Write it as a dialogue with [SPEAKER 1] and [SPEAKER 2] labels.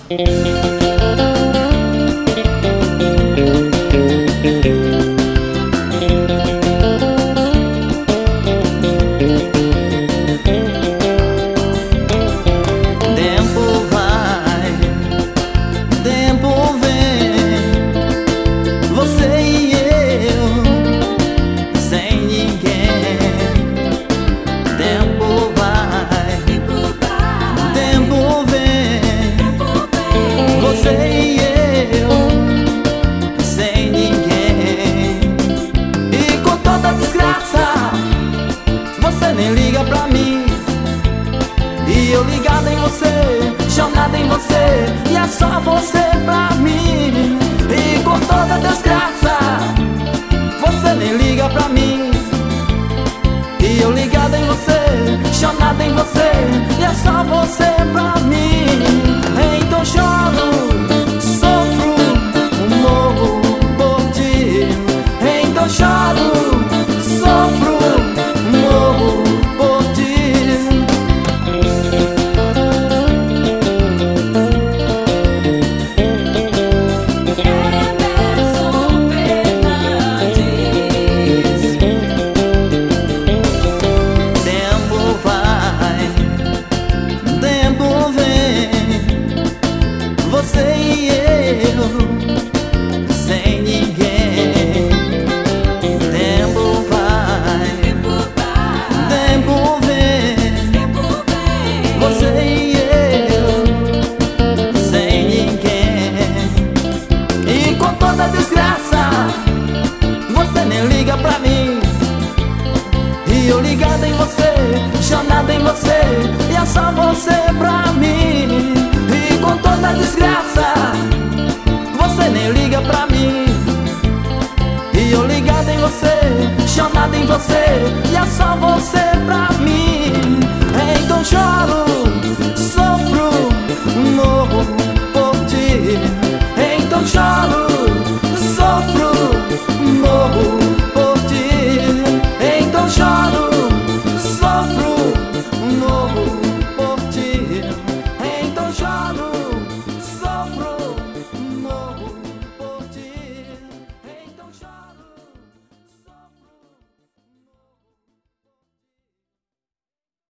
[SPEAKER 1] Nem liga pra mim, e eu ligado em você, chonado em você, e é só você pra mim. E com toda desgraça, você nem liga pra mim, e eu ligado em você, chonado em você, e é só você pra mim. Então choro, sofro, morro por ti. Então choro, sofro, morro por ti.
[SPEAKER 2] Emerson Fernandes.
[SPEAKER 1] Tempo vai, tempo vem, você e eu, sem ninguém. Tempo vai, tempo vem, você e eu, sem ninguém. E com toda desgraça, você nem liga pra mim, e eu ligado em você, chonado em você, e é só você pra mim. E com toda desgraça, você nem liga pra mim, e eu ligado em você, chonado em você, e é só você pra mim. Então choro,